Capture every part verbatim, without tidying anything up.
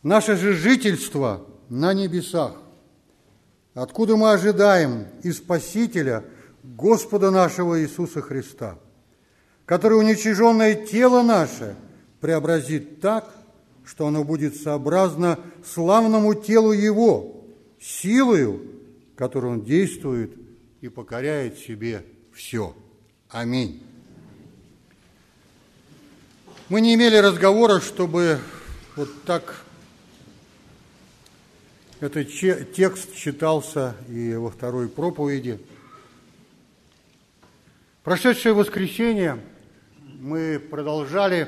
Наше же жительство на небесах, откуда мы ожидаем и Спасителя, Господа нашего Иисуса Христа, который уничиженное тело наше преобразит так, что оно будет сообразно славному телу Его, силою, которой Он действует и покоряет себе все. Аминь. Мы не имели разговора, чтобы вот так этот текст читался и во второй проповеди. Прошедшее воскресенье мы продолжали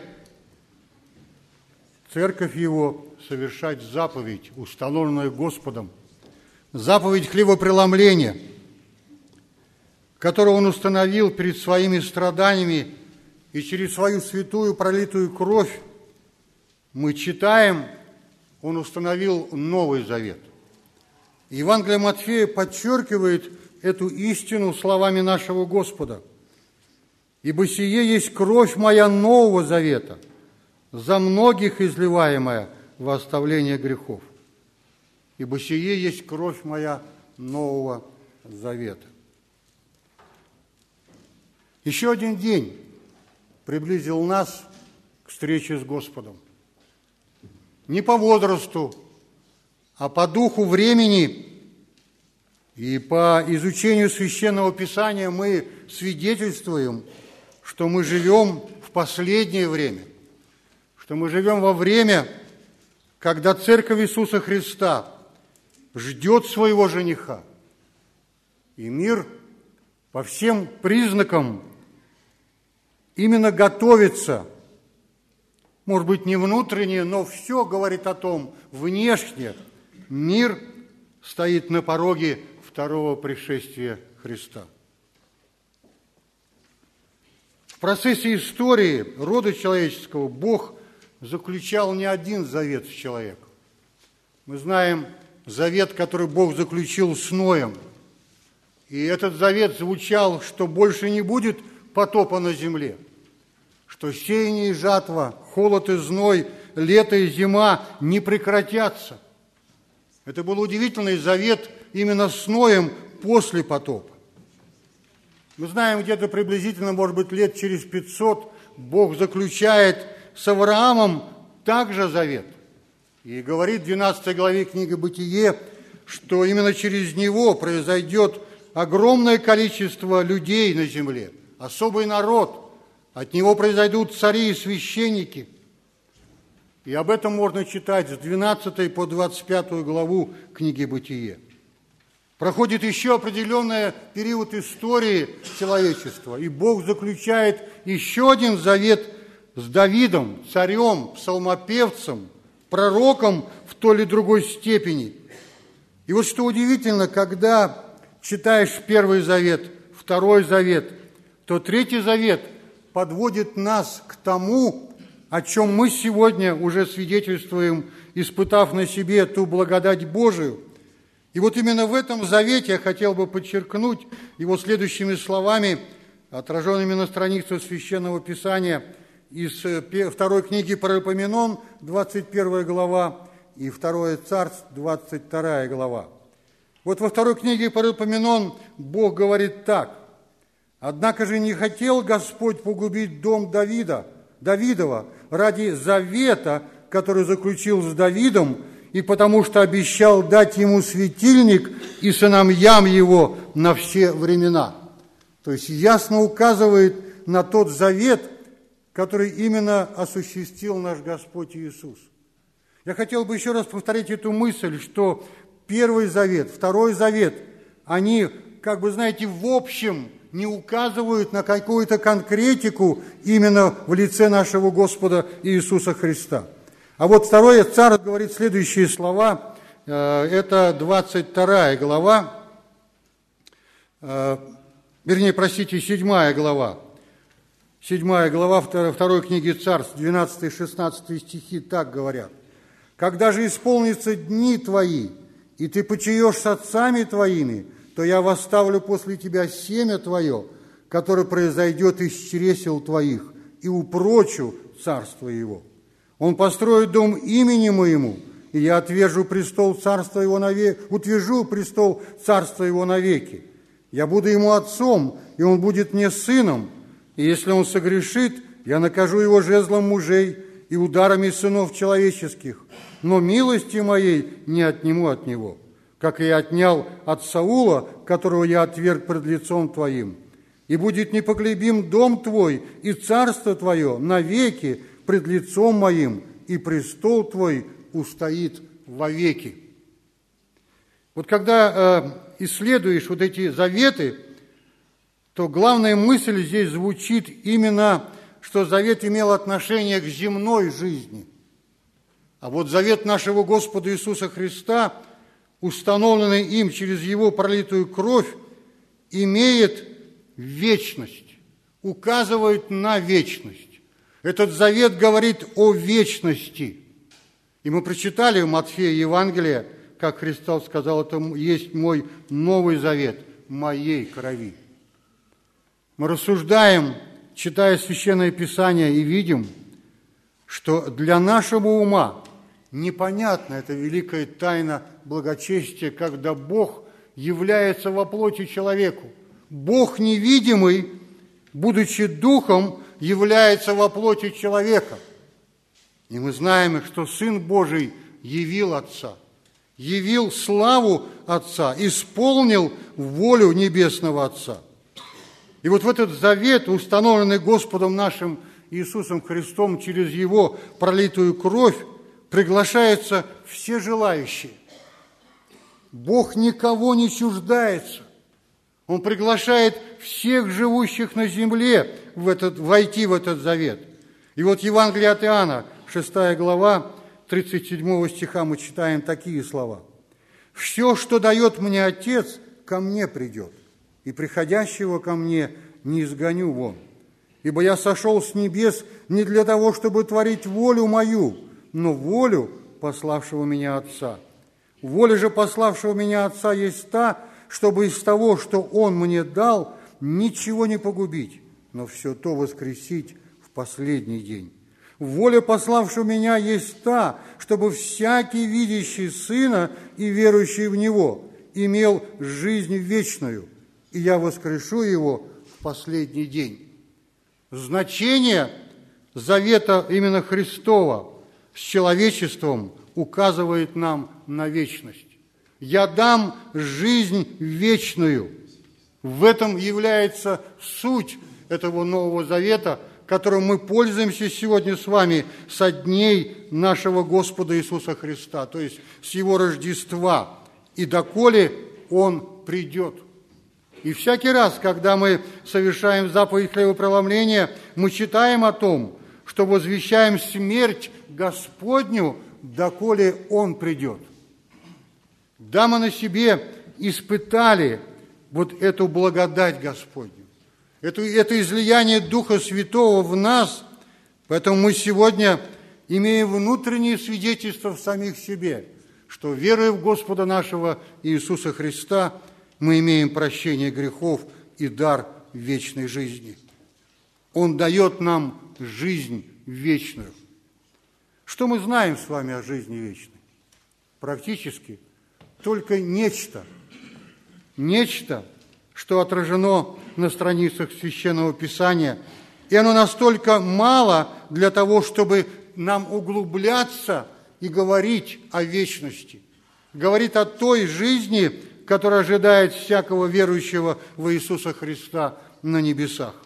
церковь Его совершать заповедь, установленную Господом, заповедь хлебопреломления, которую Он установил перед своими страданиями, и через свою святую пролитую кровь мы читаем, Он установил Новый Завет. Евангелие Матфея подчеркивает эту истину словами нашего Господа. «Ибо сие есть кровь моя Нового Завета, за многих изливаемая во оставление грехов. Ибо сие есть кровь моя Нового Завета». Еще один день приблизил нас к встрече с Господом. Не по возрасту, а по духу времени и по изучению Священного Писания мы свидетельствуем, что мы живем в последнее время, что мы живем во время, когда Церковь Иисуса Христа ждет своего жениха, и мир по всем признакам именно готовится, может быть, не внутренне, но все говорит о том, внешне мир стоит на пороге второго пришествия Христа. В процессе истории рода человеческого Бог заключал не один завет с человеком. Мы знаем завет, который Бог заключил с Ноем. И этот завет звучал, что больше не будет потопа на земле, что сеяние и жатва, холод и зной, лето и зима не прекратятся. Это был удивительный завет именно с Ноем после потопа. Мы знаем, где-то приблизительно, может быть, лет через пятьсот Бог заключает с Авраамом также завет. И говорит в двенадцатой главе книги «Бытие», что именно через него произойдет огромное количество людей на земле, особый народ. От него произойдут цари и священники. И об этом можно читать с двенадцатой по двадцать пятую главу книги «Бытие». Проходит еще определенный период истории человечества, и Бог заключает еще один завет с Давидом, царем, псалмопевцем, пророком в той или другой степени. И вот что удивительно, когда читаешь Первый Завет, Второй Завет, то Третий Завет подводит нас к тому, о чем мы сегодня уже свидетельствуем, испытав на себе ту благодать Божию. И вот именно в этом завете я хотел бы подчеркнуть его следующими словами, отраженными на страницах Священного Писания из второй книги Паралипоменон, двадцать первая глава, и Второе Царств, двадцать вторая глава. Вот во второй книге Паралипоменон Бог говорит так: «Однако же не хотел Господь погубить дом Давида, Давидова ради завета, который заключил с Давидом, и потому что обещал дать ему светильник и сыновьям его на все времена». То есть ясно указывает на тот завет, который именно осуществил наш Господь Иисус. Я хотел бы еще раз повторить эту мысль, что Первый Завет, Второй Завет, они, как бы, знаете, в общем не указывают на какую-то конкретику именно в лице нашего Господа Иисуса Христа. А вот Второе Царство говорит следующие слова, это двадцать вторая глава, вернее, простите, седьмая глава, седьмая глава второй книги Царств, двенадцатый-шестнадцатый стихи так говорят: «Когда же исполнятся дни твои, и ты почиешь с отцами твоими, то я восставлю после тебя семя твое, которое произойдет из чресел твоих, и упрочу царство его. Он построит дом имени моему, и я отвержу престол царства его навеки, утвержу престол царства его навеки. Я буду ему отцом, и он будет мне сыном, и если он согрешит, я накажу его жезлом мужей и ударами сынов человеческих, но милости моей не отниму от него, как и я отнял от Саула, которого я отверг пред лицом твоим. И будет непоколебим дом твой и царство твое навеки пред лицом моим, и престол твой устоит вовеки». Вот когда э, исследуешь вот эти заветы, то главная мысль здесь звучит именно, что завет имел отношение к земной жизни. А вот завет нашего Господа Иисуса Христа, установленный им через Его пролитую кровь, имеет вечность, указывает на вечность. Этот завет говорит о вечности. И мы прочитали в Матфея Евангелие, как Христос сказал, это есть мой новый завет, моей крови. Мы рассуждаем, читая Священное Писание, и видим, что для нашего ума непонятна эта великая тайна благочестия, когда Бог является во плоти человеку. Бог невидимый, будучи Духом, является во плоти человека. И мы знаем, что Сын Божий явил Отца, явил славу Отца, исполнил волю Небесного Отца. И вот в этот завет, установленный Господом нашим Иисусом Христом через Его пролитую кровь, приглашаются все желающие. Бог никого не чуждается. Он приглашает всех живущих на земле в этот, войти в этот завет. И вот Евангелие от Иоанна, шестая глава, тридцать седьмого стиха мы читаем такие слова. «Все, что дает мне Отец, ко мне придет, и приходящего ко мне не изгоню вон. Ибо я сошел с небес не для того, чтобы творить волю мою, но волю пославшего меня Отца. Воля же пославшего меня Отца есть та, чтобы из того, что Он мне дал, ничего не погубить, но все то воскресить в последний день. Воля пославшего меня есть та, чтобы всякий, видящий Сына и верующий в Него, имел жизнь вечную, и я воскрешу его в последний день». Значение завета именно Христова с человечеством указывает нам на вечность. «Я дам жизнь вечную». В этом является суть этого Нового Завета, которым мы пользуемся сегодня с вами со дней нашего Господа Иисуса Христа, то есть с Его Рождества, и доколе Он придет. И всякий раз, когда мы совершаем заповедь хлебопреломления, мы читаем о том, что возвещаем смерть Господню, доколе Он придет. Да, мы на себе испытали вот эту благодать Господню, это, это излияние Духа Святого в нас, поэтому мы сегодня имеем внутреннее свидетельство в самих себе, что, веруя в Господа нашего Иисуса Христа, мы имеем прощение грехов и дар вечной жизни. Он дает нам жизнь вечную. Что мы знаем с вами о жизни вечной? Практически только нечто. Нечто, что отражено на страницах Священного Писания. И оно настолько мало для того, чтобы нам углубляться и говорить о вечности. Говорит о той жизни, которая ожидает всякого верующего в Иисуса Христа на небесах.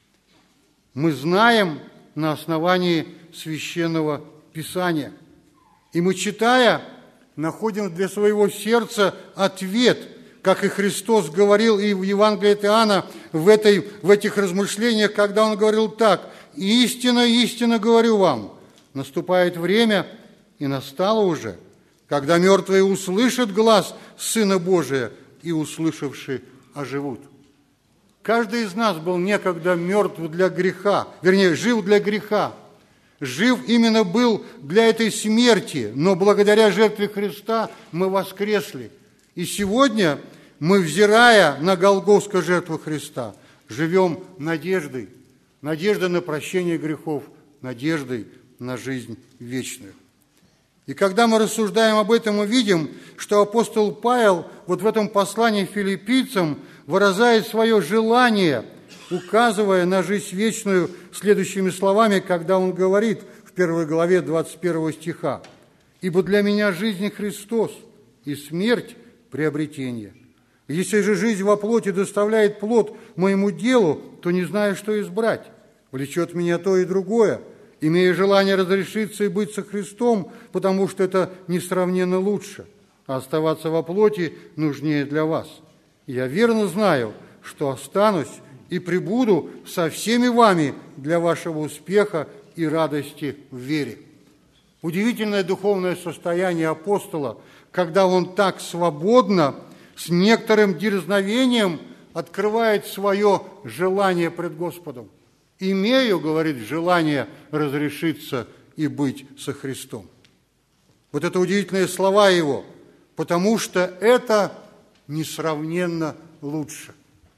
Мы знаем на основании Священного Писания. И мы, читая, находим для своего сердца ответ, как и Христос говорил и в Евангелии от Иоанна, в, этой, в этих размышлениях, когда Он говорил так: «Истинно, истинно говорю вам, наступает время, и настало уже, когда мертвые услышат глас Сына Божия, и, услышавши, оживут». Каждый из нас был некогда мертв для греха, вернее, жил для греха. Жив именно был для этой смерти, но благодаря жертве Христа мы воскресли. И сегодня мы, взирая на Голгофскую жертву Христа, живем надеждой, надеждой на прощение грехов, надеждой на жизнь вечную. И когда мы рассуждаем об этом, мы видим, что апостол Павел вот в этом послании филиппийцам выражает свое желание, указывая на жизнь вечную следующими словами, когда он говорит в первой главе двадцать первого стиха: «Ибо для меня жизнь Христос, и смерть – приобретение. Если же жизнь во плоти доставляет плод моему делу, то не знаю, что избрать. Влечет меня то и другое, имея желание разрешиться и быть со Христом, потому что это несравненно лучше, а оставаться во плоти нужнее для вас. Я верно знаю, что останусь и пребуду со всеми вами для вашего успеха и радости в вере». Удивительное духовное состояние апостола, когда он так свободно, с некоторым дерзновением открывает свое желание пред Господом. «Имею, — говорит, — желание разрешиться и быть со Христом». Вот это удивительные слова его, потому что это несравненно лучше.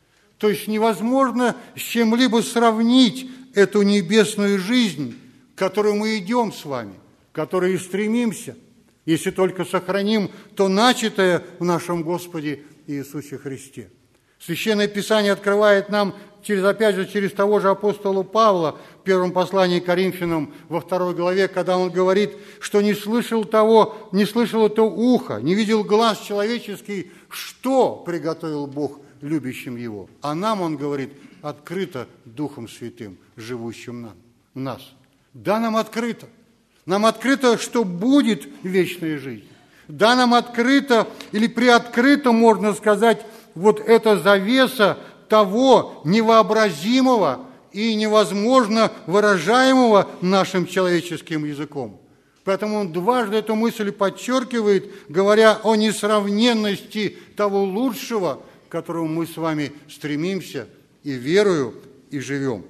То есть невозможно с чем-либо сравнить эту небесную жизнь, к которой мы идем с вами, к которой и стремимся, если только сохраним то начатое в нашем Господе Иисусе Христе. Священное Писание открывает нам, через, опять же, через того же апостола Павла в первом послании к Коринфянам во второй главе, когда он говорит, что не слышал того, не слышал это ухо, не видел глаз человеческий, что приготовил Бог любящим его. А нам, он говорит, открыто Духом Святым, живущим нам, в нас. Да, нам открыто. Нам открыто, что будет вечная жизнь. Да, нам открыто или приоткрыто, можно сказать, вот эта завеса того невообразимого и невозможно выражаемого нашим человеческим языком. Поэтому он дважды эту мысль подчеркивает, говоря о несравненности того лучшего, к которому мы с вами стремимся и верою, и живем.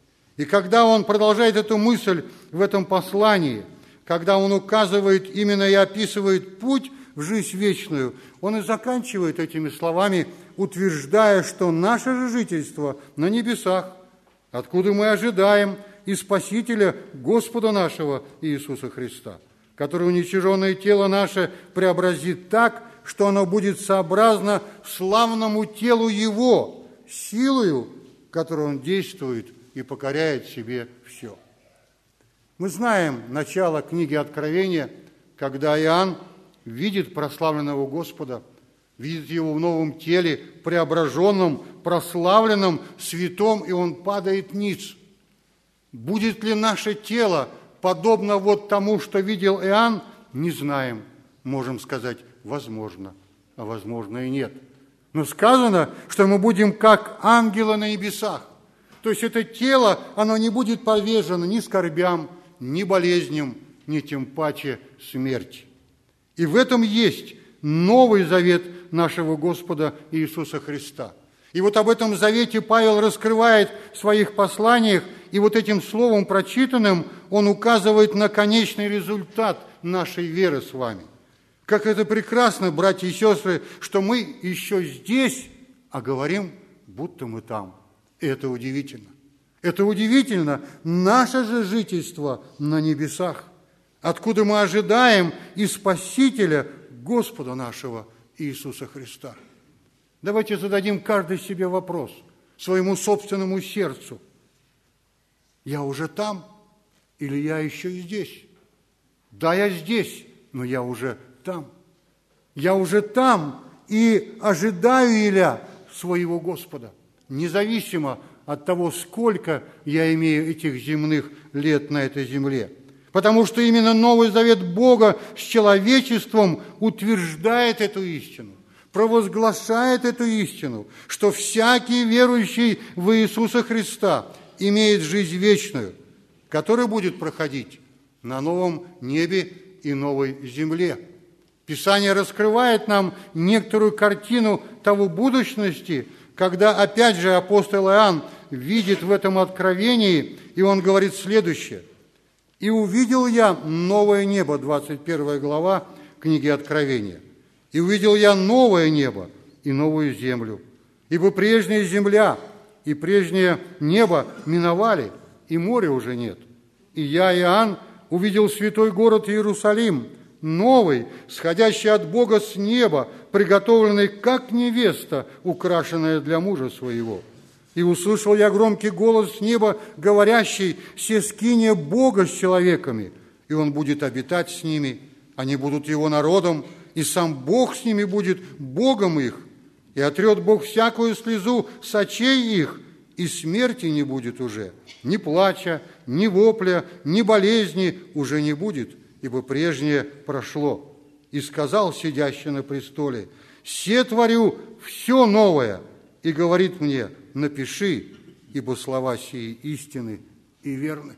И когда он продолжает эту мысль в этом послании, когда он указывает именно и описывает путь в жизнь вечную, он и заканчивает этими словами, утверждая, что наше же жительство на небесах, откуда мы ожидаем и Спасителя Господа нашего Иисуса Христа, который уничиженное тело наше преобразит так, что оно будет сообразно славному телу Его, силою, которой Он действует и покоряет себе все. Мы знаем начало книги Откровения, когда Иоанн видит прославленного Господа, видит Его в новом теле, преображенном, прославленном, святом, и он падает ниц. Будет ли наше тело подобно вот тому, что видел Иоанн, не знаем. Можем сказать, возможно, а возможно и нет. Но сказано, что мы будем как ангелы на небесах. То есть это тело, оно не будет подвержено ни скорбям, ни болезням, ни тем паче смерти. И в этом есть новый завет нашего Господа Иисуса Христа. И вот об этом завете Павел раскрывает в своих посланиях, и вот этим словом прочитанным он указывает на конечный результат нашей веры с вами. Как это прекрасно, братья и сестры, что мы еще здесь, а говорим, будто мы там. И это удивительно. Это удивительно. Наше же жительство на небесах, откуда мы ожидаем и Спасителя Господа нашего Иисуса Христа. Давайте зададим каждый себе вопрос, своему собственному сердцу. Я уже там или я еще и здесь? Да, я здесь, но я уже там. Я уже там и ожидаю Иля своего Господа, независимо от того, сколько я имею этих земных лет на этой земле. Потому что именно Новый Завет Бога с человечеством утверждает эту истину, провозглашает эту истину, что всякий верующий в Иисуса Христа имеет жизнь вечную, которая будет проходить на новом небе и новой земле. Писание раскрывает нам некоторую картину того будущности, когда, опять же, апостол Иоанн видит в этом откровении, и он говорит следующее. «И увидел я новое небо», двадцать первая глава книги Откровения. «И увидел я новое небо и новую землю, ибо прежняя земля и прежнее небо миновали, и моря уже нет. И я, Иоанн, увидел святой город Иерусалим, новый, сходящий от Бога с неба, приготовленный, как невеста, украшенная для мужа своего. И услышал я громкий голос с неба, говорящий: «Се скиния Бога с человеками, и Он будет обитать с ними, они будут Его народом, и сам Бог с ними будет Богом их, и отрет Бог всякую слезу с очей их, и смерти не будет уже, ни плача, ни вопля, ни болезни уже не будет, ибо прежнее прошло. И сказал сидящий на престоле: се творю все новое, и говорит мне: напиши, ибо слова сии истины и верны».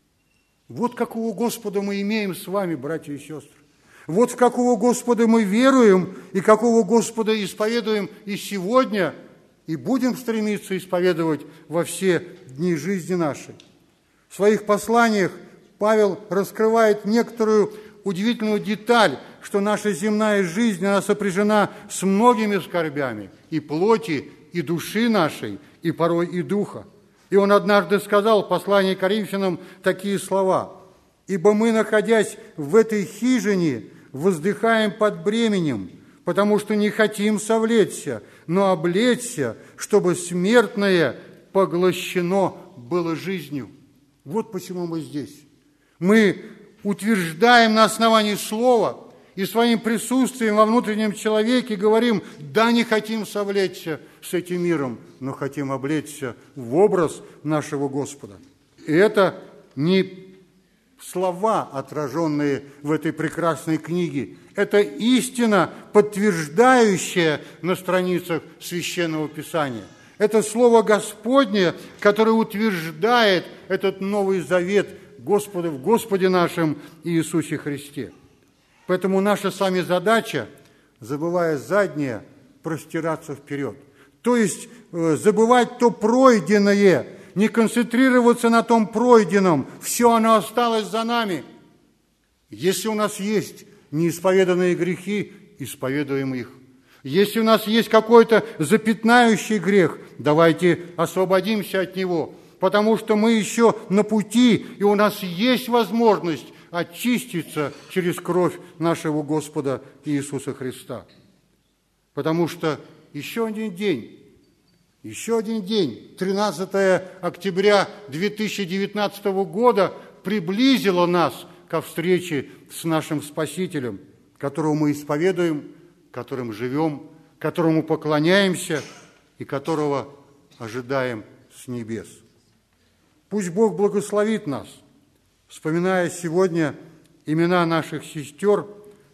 Вот какого Господа мы имеем с вами, братья и сестры. Вот в какого Господа мы веруем, и какого Господа исповедуем и сегодня, и будем стремиться исповедовать во все дни жизни нашей. В своих посланиях Павел раскрывает некоторую удивительную деталь, что наша земная жизнь, она сопряжена с многими скорбями и плоти, и души нашей, и порой и духа. И он однажды сказал в послании к Коринфянам такие слова: «Ибо мы, находясь в этой хижине, воздыхаем под бременем, потому что не хотим совлечься, но облечься, чтобы смертное поглощено было жизнью». Вот почему мы здесь. Мы утверждаем на основании слова и своим присутствием во внутреннем человеке говорим: да, не хотим совлечься с этим миром, но хотим облечься в образ нашего Господа. И это не слова, отраженные в этой прекрасной книге. Это истина, подтверждающая на страницах Священного Писания. Это Слово Господне, которое утверждает этот Новый Завет Господа в Господе нашем Иисусе Христе. Поэтому наша с вами задача, забывая заднее, простираться вперед. То есть забывать то пройденное, не концентрироваться на том пройденном. Все оно осталось за нами. Если у нас есть неисповеданные грехи, исповедуем их. Если у нас есть какой-то запятнающий грех, давайте освободимся от него, потому что мы еще на пути, и у нас есть возможность очиститься через кровь нашего Господа Иисуса Христа. Потому что еще один день, еще один день, тринадцатое октября две тысячи девятнадцатого года, приблизило нас ко встрече с нашим Спасителем, которого мы исповедуем, которым живем, которому поклоняемся и которого ожидаем с небес. Пусть Бог благословит нас, вспоминая сегодня имена наших сестер,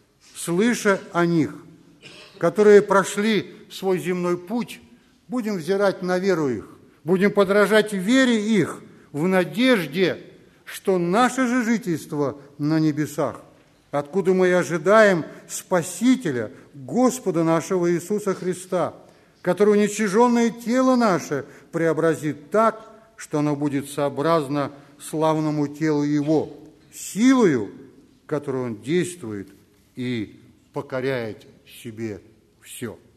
слыша о них, которые прошли свой земной путь, будем взирать на веру их, будем подражать вере их в надежде, что наше же жительство на небесах, откуда мы и ожидаем Спасителя, Господа нашего Иисуса Христа, который уничиженное тело наше преобразит так, что оно будет сообразно славному телу Его, силою, которой Он действует и покоряет себе все.